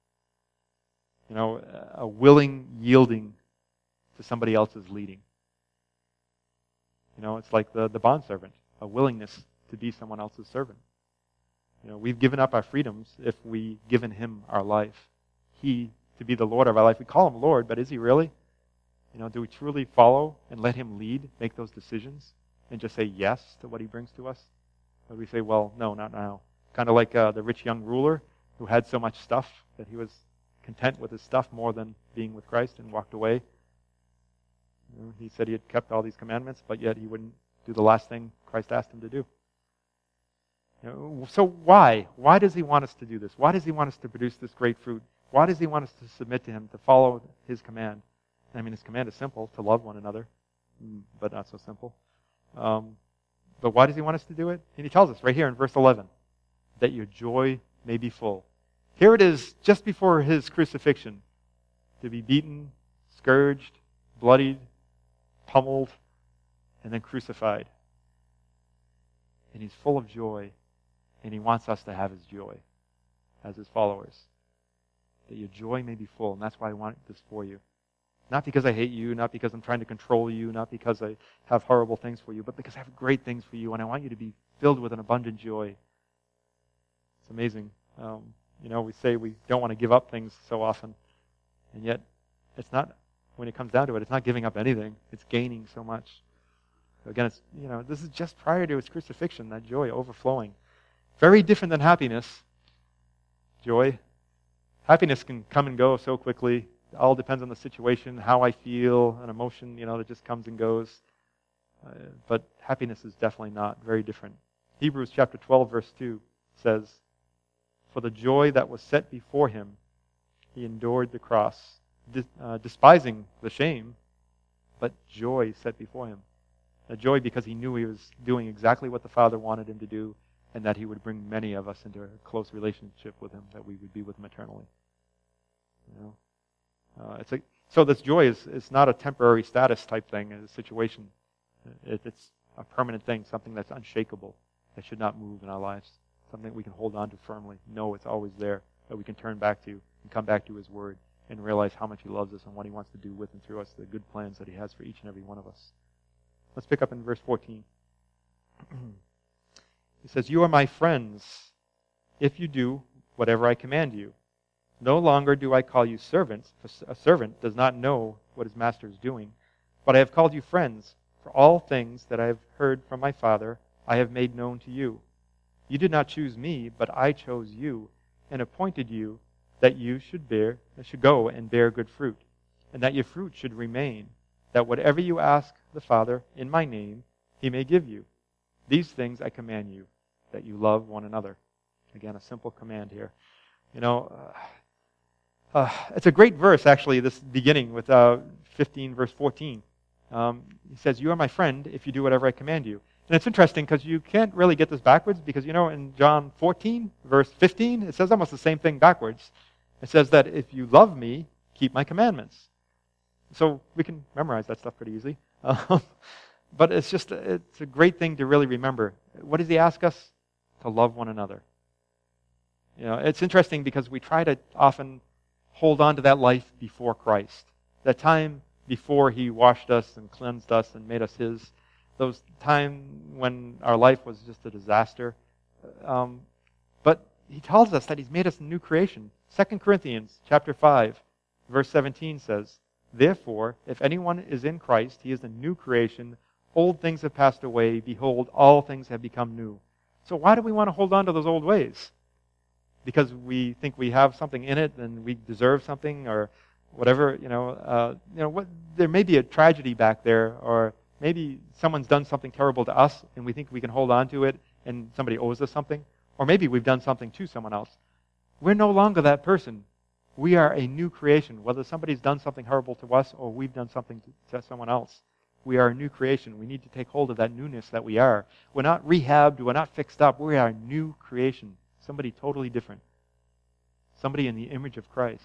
A: You know, a willing yielding to somebody else's leading. You know, it's like the, the bondservant, a willingness to be someone else's servant. You know, we've given up our freedoms if we given him our life. He to be the Lord of our life. We call him Lord, but is he really? You know, do we truly follow and let him lead, make those decisions, and just say yes to what he brings to us? Or do we say, well, no, not now? Kind of like uh, the rich young ruler who had so much stuff that he was content with his stuff more than being with Christ and walked away. You know, he said he had kept all these commandments, but yet he wouldn't do the last thing Christ asked him to do. You know, so why? Why does he want us to do this? Why does he want us to produce this great fruit? Why does he want us to submit to him, to follow his command? I mean, his command is simple, to love one another, but not so simple. Um, but why does he want us to do it? And he tells us right here in verse eleven, that your joy may be full. Here it is just before his crucifixion, to be beaten, scourged, bloodied, pummeled, and then crucified. And he's full of joy, and he wants us to have his joy as his followers. That your joy may be full, and that's why I want this for you. Not because I hate you, not because I'm trying to control you, not because I have horrible things for you, but because I have great things for you, and I want you to be filled with an abundant joy. It's amazing. Um, you know, we say we don't want to give up things so often, and yet it's not, when it comes down to it, it's not giving up anything. It's gaining so much. So again, it's, you know, this is just prior to his crucifixion, that joy overflowing. Very different than happiness. Joy. Happiness can come and go so quickly. It all depends on the situation, how I feel, an emotion, you know, that just comes and goes. Uh, but happiness is definitely not. Very different. Hebrews chapter twelve, verse two says, for the joy that was set before him, he endured the cross, dis- uh, despising the shame, but joy set before him. A joy because he knew he was doing exactly what the Father wanted him to do, and that he would bring many of us into a close relationship with him, that we would be with him eternally. You know, uh, it's a, so this joy is, is not a temporary status type thing, a situation. It, it's a permanent thing, something that's unshakable, that should not move in our lives, something that we can hold on to firmly. Know it's always there, that we can turn back to and come back to his word and realize how much he loves us and what he wants to do with and through us, the good plans that he has for each and every one of us. Let's pick up in verse fourteen. He says, you are my friends if you do whatever I command you. No longer do I call you servants, for a servant does not know what his master is doing. But I have called you friends, for all things that I have heard from my Father I have made known to you. You did not choose me, but I chose you, and appointed you that you should bear, should go and bear good fruit, and that your fruit should remain, that whatever you ask the Father in my name, he may give you. These things I command you, that you love one another. Again, a simple command here. You know, uh, uh, it's a great verse, actually, this beginning with uh, fifteen, verse fourteen. Um, he says, you are my friend if you do whatever I command you. And it's interesting because you can't really get this backwards because, you know, in John fourteen, verse fifteen, it says almost the same thing backwards. It says that if you love me, keep my commandments. So we can memorize that stuff pretty easily. Um, but it's just, it's a great thing to really remember. What does he ask us? To love one another. You know, it's interesting because we try to often hold on to that life before Christ. That time before he washed us and cleansed us and made us his. Those time when our life was just a disaster. Um, but he tells us that he's made us a new creation. Second Corinthians chapter five, verse seventeen says, therefore, if anyone is in Christ, he is a new creation. Old things have passed away. Behold, all things have become new. So why do we want to hold on to those old ways? because we think we have something in it and we deserve something or whatever, you know, uh, you know, what, there may be a tragedy back there, or maybe someone's done something terrible to us and we think we can hold on to it and somebody owes us something, or maybe we've done something to someone else. We're no longer that person. We are a new creation, whether somebody's done something horrible to us or we've done something to, to someone else. We are a new creation. We need to take hold of that newness that we are. We're not rehabbed. We're not fixed up. We are a new creation. Somebody totally different. Somebody in the image of Christ.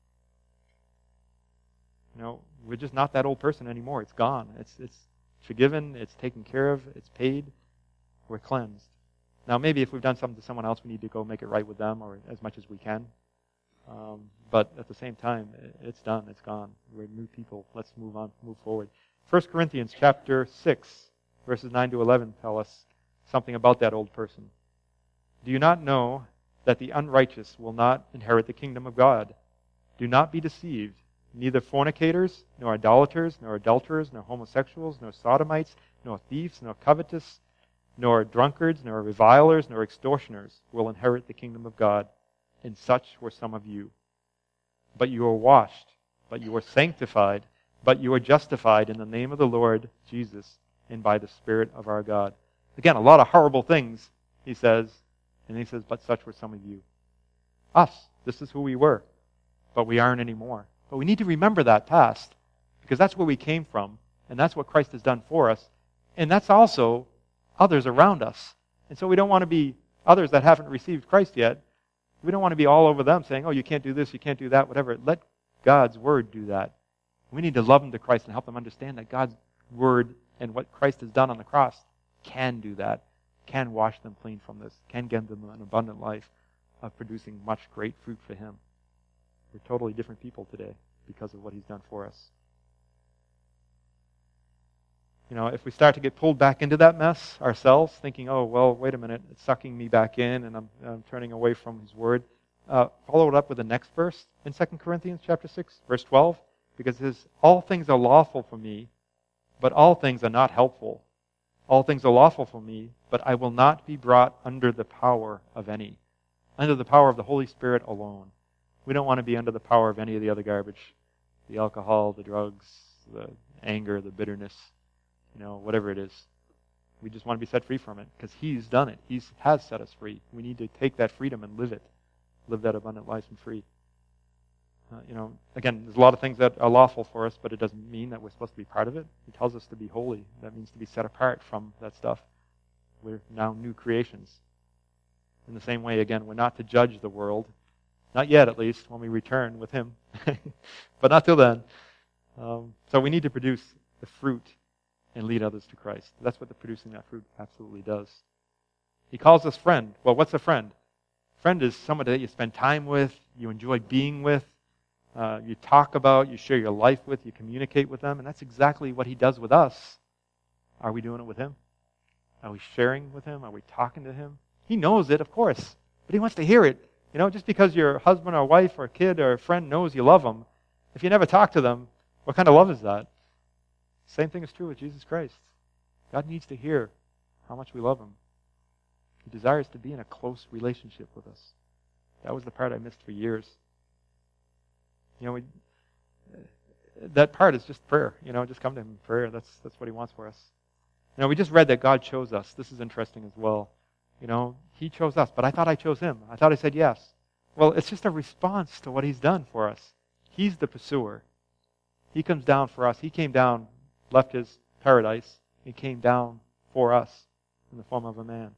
A: You know, we're just not that old person anymore. It's gone. It's it's forgiven. It's taken care of. It's paid. We're cleansed. Now, maybe if we've done something to someone else, we need to go make it right with them, or as much as we can. Um, but at the same time, it's done. It's gone. We're new people. Let's move on, move forward. First Corinthians chapter six, verses nine to eleven tell us something about that old person. Do you not know that the unrighteous will not inherit the kingdom of God? Do not be deceived. Neither fornicators, nor idolaters, nor adulterers, nor homosexuals, nor sodomites, nor thieves, nor covetous, nor drunkards, nor revilers, nor extortioners will inherit the kingdom of God. And such were some of you. But you are washed, but you are sanctified, but you are justified in the name of the Lord Jesus and by the Spirit of our God. Again, a lot of horrible things, he says. And he says, but such were some of you. Us. This is who we were. But we aren't anymore. But we need to remember that past, because that's where we came from, and that's what Christ has done for us. And that's also others around us. And so we don't want to be others that haven't received Christ yet. We don't want to be all over them saying, oh, you can't do this, you can't do that, whatever. Let God's Word do that. We need to love them to Christ and help them understand that God's Word and what Christ has done on the cross can do that, can wash them clean from this, can give them an abundant life of producing much great fruit for Him. We're totally different people today because of what He's done for us. You know, if we start to get pulled back into that mess ourselves, thinking, oh, well, wait a minute, it's sucking me back in and I'm, I'm turning away from His Word, uh, follow it up with the next verse in Second Corinthians chapter six, verse twelve, because it says, all things are lawful for me, but all things are not helpful. All things are lawful for me, but I will not be brought under the power of any. Under the power of the Holy Spirit alone. We don't want to be under the power of any of the other garbage. The alcohol, the drugs, the anger, the bitterness, you know, whatever it is. We just want to be set free from it because He's done it. He has set us free. We need to take that freedom and live it. Live that abundant life and free. Uh, you know, again, there's a lot of things that are lawful for us, but it doesn't mean that we're supposed to be part of it. He tells us to be holy. That means to be set apart from that stuff. We're now new creations. In the same way, again, we're not to judge the world. Not yet, at least, when we return with Him. But not till then. Um, so we need to produce the fruit and lead others to Christ. That's what the producing that fruit absolutely does. He calls us friend. Well, what's a friend? Friend is somebody that you spend time with, you enjoy being with, uh, you talk about, you share your life with, you communicate with them, and that's exactly what He does with us. Are we doing it with Him? Are we sharing with Him? Are we talking to Him? He knows it, of course, but He wants to hear it. You know, just because your husband or wife or kid or friend knows you love them, if you never talk to them, what kind of love is that? Same thing is true with Jesus Christ. God needs to hear how much we love Him. He desires to be in a close relationship with us. That was the part I missed for years. You know, we, that part is just prayer. You know, just come to Him in prayer. That's that's what He wants for us. You know, we just read that God chose us. This is interesting as well. You know, He chose us, but I thought I chose Him. I thought I said yes. Well, it's just a response to what He's done for us. He's the pursuer. He comes down for us. He came down, left His paradise. He came down for us in the form of a man.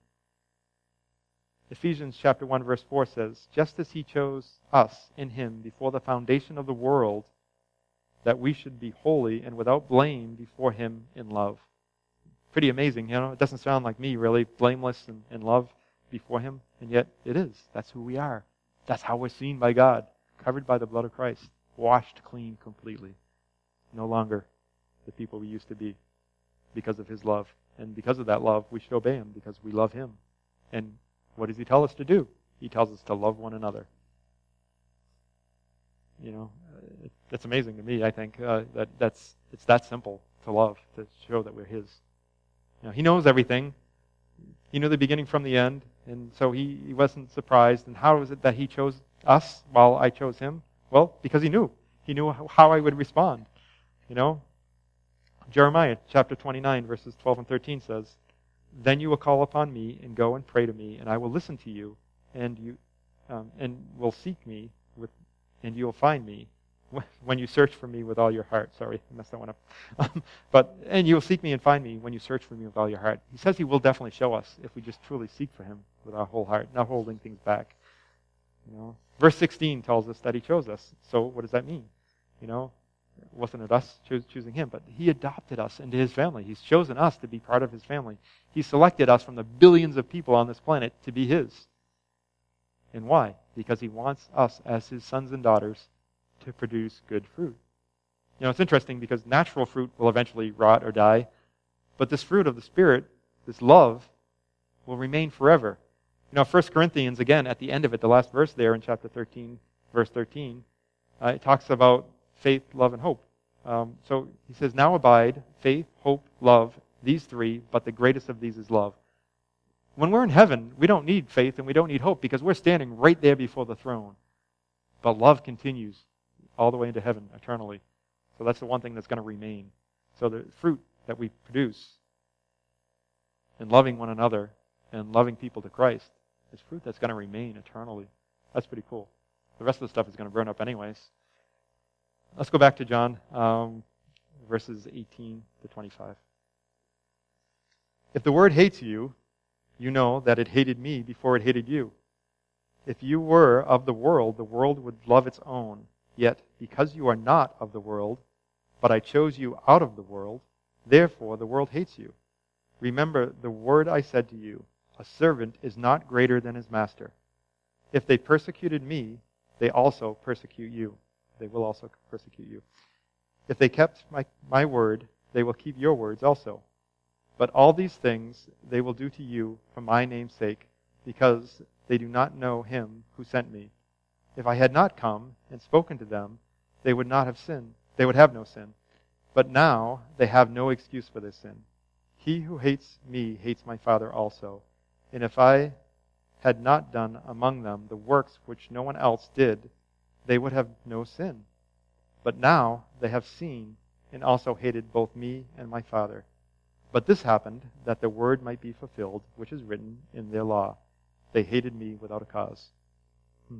A: Ephesians chapter one verse four says, just as He chose us in Him before the foundation of the world, that we should be holy and without blame before Him in love. Pretty amazing, you know. It doesn't sound like me, really, blameless and in love before Him, and yet it is. That's who we are. That's how we're seen by God, covered by the blood of Christ, washed clean completely. No longer the people we used to be because of His love. And because of that love, we should obey Him because we love Him. And what does He tell us to do? He tells us to love one another. You know, it, it's amazing to me, I think, uh, that that's it's that simple to love, to show that we're His. You know, He knows everything. He knew the beginning from the end, And so he, he wasn't surprised. And how is it that he chose us while I chose him? Well, because he knew. He knew how I would respond. You know? Jeremiah chapter twenty-nine, verses twelve and thirteen says, "Then you will call upon me and go and pray to me, and I will listen to you, and you um, and will seek me, with, and you will find me when you search for me with all your heart." Sorry, I messed that one up. but and you will seek me and find me when you search for me with all your heart. He says he will definitely show us if we just truly seek for him with our whole heart, not holding things back. You know, verse sixteen tells us that he chose us. So what does that mean? You know, it wasn't it us cho- choosing him, but he adopted us into his family. He's chosen us to be part of his family. He selected us from the billions of people on this planet to be his. And why? Because he wants us as his sons and daughters to produce good fruit. You know, it's interesting because natural fruit will eventually rot or die, but this fruit of the Spirit, this love, will remain forever. You know, First Corinthians, again, at the end of it, the last verse there in chapter thirteen, verse thirteen, uh, it talks about faith, love, and hope. Um, so he says, "Now abide faith, hope, love, these three, but the greatest of these is love." When we're in heaven, we don't need faith and we don't need hope because we're standing right there before the throne. But love continues all the way into heaven eternally. So that's the one thing that's going to remain. So the fruit that we produce in loving one another and loving people to Christ is fruit that's going to remain eternally. That's pretty cool. The rest of the stuff is going to burn up anyways. Let's go back to John, um, verses eighteen to twenty-five. "If the world hates you, you know that it hated me before it hated you. If you were of the world, the world would love its own. Yet, because you are not of the world, but I chose you out of the world, therefore the world hates you. Remember the word I said to you, a servant is not greater than his master. If they persecuted me, they also persecute you. They will also persecute you. If they kept my, my word, they will keep your words also. But all these things they will do to you for my name's sake, because they do not know him who sent me. If I had not come and spoken to them, they would not have sinned. They would have no sin. But now they have no excuse for their sin. He who hates me hates my Father also. And if I had not done among them the works which no one else did, they would have no sin. But now they have seen and also hated both me and my Father. But this happened that the word might be fulfilled, which is written in their law. They hated me without a cause." Hmm.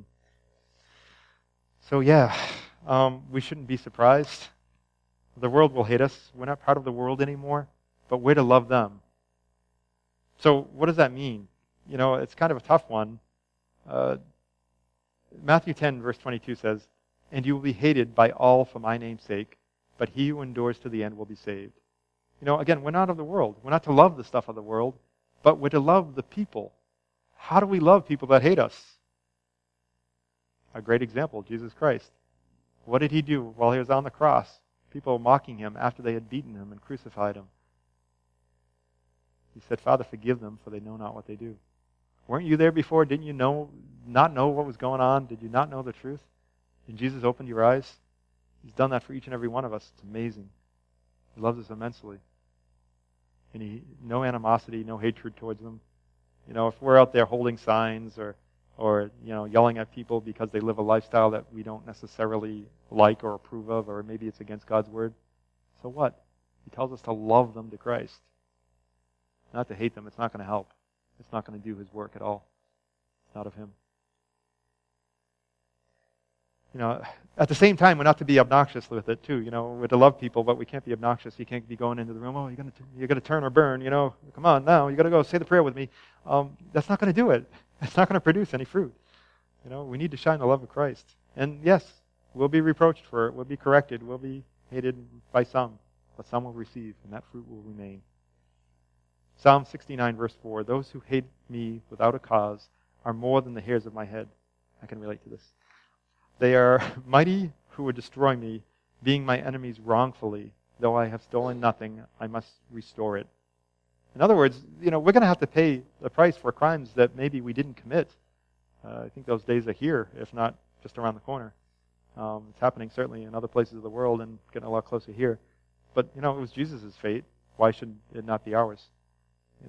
A: So yeah, um, we shouldn't be surprised. The world will hate us. We're not part of the world anymore, but we're to love them. So what does that mean? You know, it's kind of a tough one. Uh, Matthew ten, verse twenty-two says, "And you will be hated by all for my name's sake, but he who endures to the end will be saved." You know, again, we're not of the world. We're not to love the stuff of the world, but we're to love the people. How do we love people that hate us? A great example, Jesus Christ. What did he do while he was on the cross? People mocking him after they had beaten him and crucified him. He said, "Father, forgive them, for they know not what they do." Weren't you there before? Didn't you know, not know what was going on? Did you not know the truth? And Jesus opened your eyes? He's done that for each and every one of us. It's amazing. He loves us immensely. And he, no animosity, no hatred towards them. You know, if we're out there holding signs or, or, you know, yelling at people because they live a lifestyle that we don't necessarily like or approve of, or maybe it's against God's word, so what? He tells us to love them to Christ. Not to hate them. It's not going to help. It's not going to do his work at all. It's not of him. You know, at the same time, we're not to be obnoxious with it too. You know, we're to love people, but we can't be obnoxious. You can't be going into the room, "Oh, you're going to you're going to turn or burn." You know, come on now, you got to go say the prayer with me. Um, that's not going to do it. It's not going to produce any fruit. You know, we need to shine the love of Christ. And yes, we'll be reproached for it. We'll be corrected. We'll be hated by some, but some will receive, and that fruit will remain. Psalm sixty-nine, verse four, "Those who hate me without a cause are more than the hairs of my head." I can relate to this. "They are mighty who would destroy me, being my enemies wrongfully. Though I have stolen nothing, I must restore it." In other words, you know, we're going to have to pay the price for crimes that maybe we didn't commit. Uh, I think those days are here, if not just around the corner. Um, it's happening certainly in other places of the world and getting a lot closer here. But, you know, it was Jesus' fate. Why should it not be ours? You know,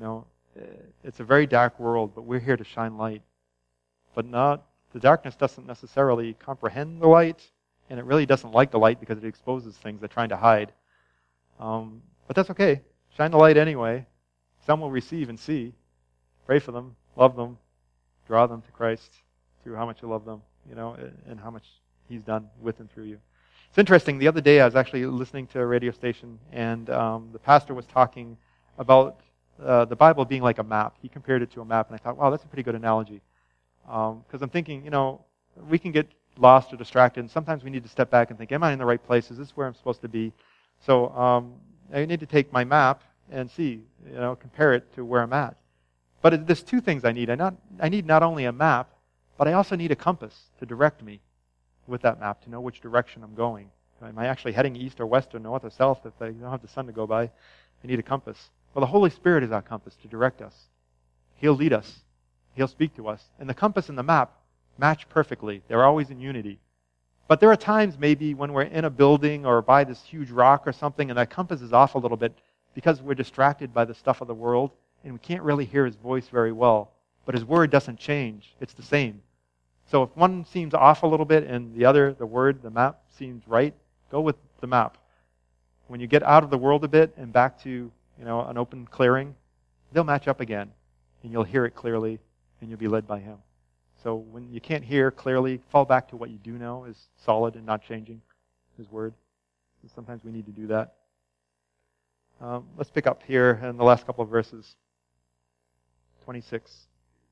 A: It's a very dark world, but we're here to shine light. But not the darkness doesn't necessarily comprehend the light, and it really doesn't like the light because it exposes things they're trying to hide. Um, but that's okay. Shine the light anyway. Some will receive and see. Pray for them, love them, draw them to Christ through how much you love them, you know, and how much He's done with and through you. It's interesting. The other day I was actually listening to a radio station, and um, the pastor was talking about uh, the Bible being like a map. He compared it to a map, and I thought, wow, that's a pretty good analogy. Because um, I'm thinking, you know, we can get lost or distracted, and sometimes we need to step back and think, am I in the right place? Is this where I'm supposed to be? So um, I need to take my map and see, you know, compare it to where I'm at. But it, there's two things I need. I not I need not only a map, but I also need a compass to direct me with that map to know which direction I'm going. Am I actually heading east or west or north or south? If I don't have the sun to go by, I need a compass. Well, the Holy Spirit is our compass to direct us. He'll lead us. He'll speak to us. And the compass and the map match perfectly. They're always in unity. But there are times maybe when we're in a building or by this huge rock or something, and that compass is off a little bit because we're distracted by the stuff of the world, and we can't really hear His voice very well. But His word doesn't change. It's the same. So if one seems off a little bit and the other, the word, the map, seems right, go with the map. When you get out of the world a bit and back to, you know, an open clearing, they'll match up again, and you'll hear it clearly, and you'll be led by Him. So when you can't hear clearly, fall back to what you do know is solid and not changing, His word. So sometimes we need to do that. Um, let's pick up here in the last couple of verses. twenty-six.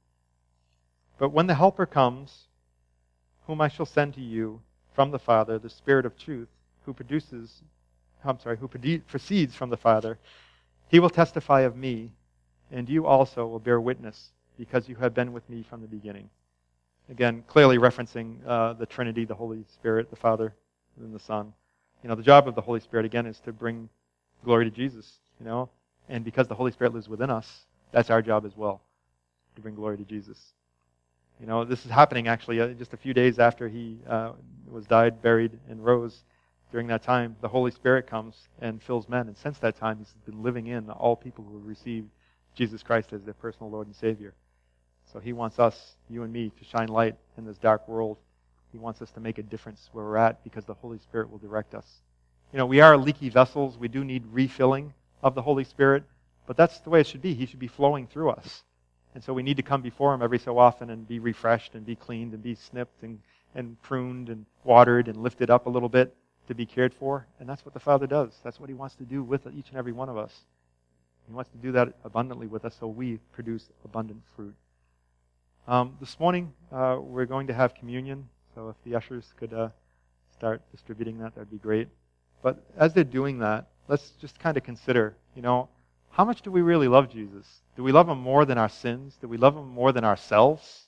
A: But when the Helper comes, whom I shall send to you from the Father, the Spirit of truth, who produces, I'm sorry, who proceeds from the Father, He will testify of me, and you also will bear witness, because you have been with me from the beginning. Again, clearly referencing uh, the Trinity, the Holy Spirit, the Father, and the Son. You know, the job of the Holy Spirit, again, is to bring glory to Jesus, you know, and because the Holy Spirit lives within us, that's our job as well, to bring glory to Jesus. You know, this is happening actually uh, just a few days after He uh, was died, buried, and rose. During that time, the Holy Spirit comes and fills men, and since that time, He's been living in all people who have received Jesus Christ as their personal Lord and Savior. So He wants us, you and me, to shine light in this dark world. He wants us to make a difference where we're at because the Holy Spirit will direct us. You know, we are leaky vessels. We do need refilling of the Holy Spirit, but that's the way it should be. He should be flowing through us. And so we need to come before Him every so often and be refreshed and be cleaned and be snipped and, and pruned and watered and lifted up a little bit to be cared for. And that's what the Father does. That's what He wants to do with each and every one of us. He wants to do that abundantly with us so we produce abundant fruit. Um, this morning, uh, we're going to have communion. So if the ushers could uh, start distributing that, that would be great. But as they're doing that, let's just kind of consider, you know, how much do we really love Jesus? Do we love Him more than our sins? Do we love Him more than ourselves?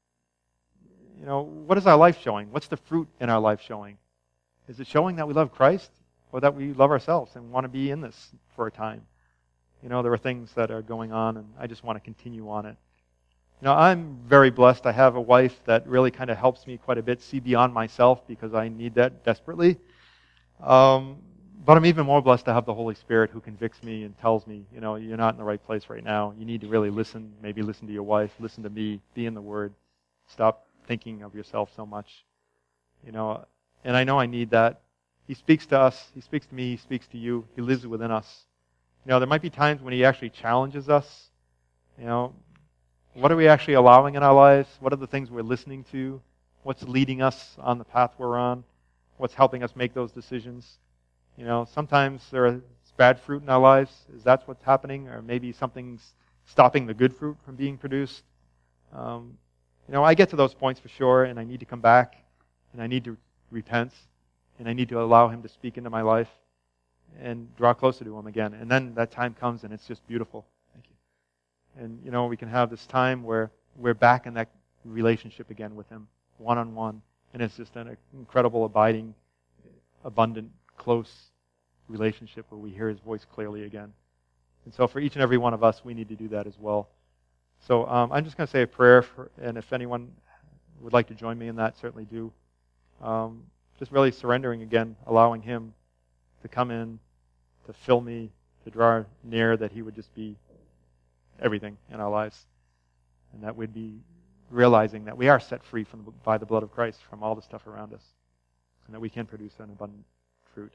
A: You know, what is our life showing? What's the fruit in our life showing? Is it showing that we love Christ or that we love ourselves and want to be in this for a time? You know, there are things that are going on, and I just want to continue on it. You know, I'm very blessed. I have a wife that really kind of helps me quite a bit see beyond myself because I need that desperately. Um, but I'm even more blessed to have the Holy Spirit who convicts me and tells me, you know, you're not in the right place right now. You need to really listen, maybe listen to your wife, listen to me, be in the Word. Stop thinking of yourself so much. You know, and I know I need that. He speaks to us. He speaks to me. He speaks to you. He lives within us. You know, there might be times when He actually challenges us. You know, what are we actually allowing in our lives? What are the things we're listening to? What's leading us on the path we're on? What's helping us make those decisions? You know, sometimes there's bad fruit in our lives. Is that what's happening? Or maybe something's stopping the good fruit from being produced? Um, you know, I get to those points for sure, and I need to come back, and I need to repent, and I need to allow Him to speak into my life and draw closer to Him again. And then that time comes, and it's just beautiful. Thank you. And, you know, we can have this time where we're back in that relationship again with Him, one-on-one. And it's just an incredible, abiding, abundant, close relationship where we hear His voice clearly again. And so for each and every one of us, we need to do that as well. So um, I'm just going to say a prayer, for, and if anyone would like to join me in that, certainly do. Um, just really surrendering again, allowing Him to come in, to fill me, to draw near, that He would just be everything in our lives. And that we'd be realizing that we are set free from the, by the blood of Christ from all the stuff around us, and that we can produce an abundant fruit.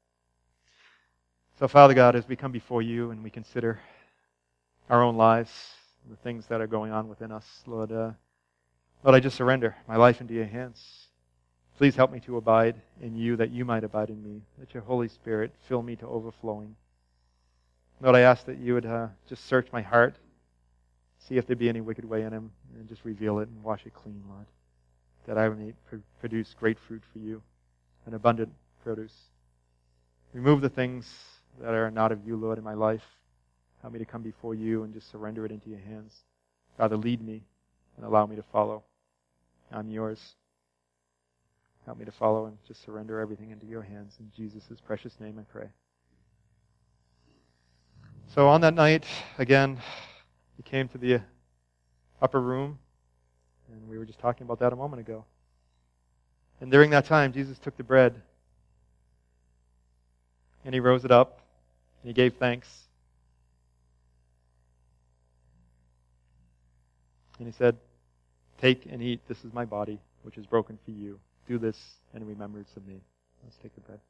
A: So, Father God, as we come before you and we consider our own lives, the things that are going on within us, Lord, uh, Lord, I just surrender my life into your hands. Please help me to abide in you, that you might abide in me. Let your Holy Spirit fill me to overflowing. Lord, I ask that you would uh, just search my heart, see if there be any wicked way in him, and just reveal it and wash it clean, Lord, that I may pr- produce great fruit for you, an abundant produce. Remove the things that are not of you, Lord, in my life. Help me to come before you and just surrender it into your hands. Father, lead me and allow me to follow. I'm yours. Help me to follow and just surrender everything into your hands. In Jesus' precious name I pray. So on that night, again, we came to the upper room, and we were just talking about that a moment ago. And during that time, Jesus took the bread, and he rose it up, and he gave thanks. And he said, "Take and eat, this is my body, which is broken for you. Do this in remembrance of me." Let's take the bread.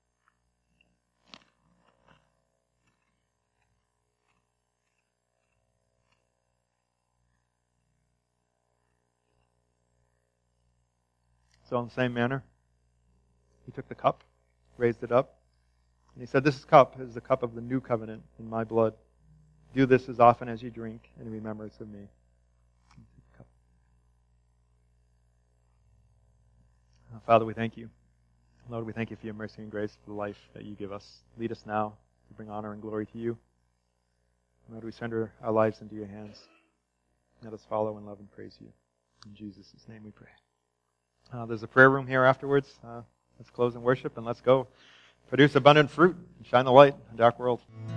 A: So in the same manner, he took the cup, raised it up, and he said, "This cup is the cup of the new covenant in my blood. Do this as often as you drink in remembrance of me." Father, we thank you. Lord, we thank you for your mercy and grace, for the life that you give us. Lead us now to bring honor and glory to you. Lord, we surrender our lives into your hands. Let us follow and love and praise you. In Jesus' name we pray. Uh, there's a prayer room here afterwards. Uh, let's close in worship and let's go produce abundant fruit and shine the light in a dark world.